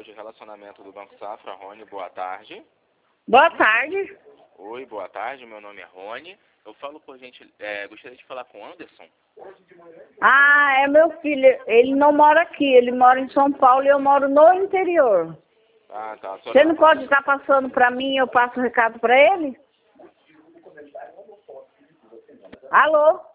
Central de Relacionamento do Banco Safra, Rony, boa tarde. Boa tarde. Oi, boa tarde, meu nome é Rony. Eu falo por gostaria de falar com o Anderson. Ah, é meu filho. Ele não mora aqui, ele mora em São Paulo e eu moro no interior. Ah, tá. Você não pode estar passando para mim e eu passo o recado para ele? Alô?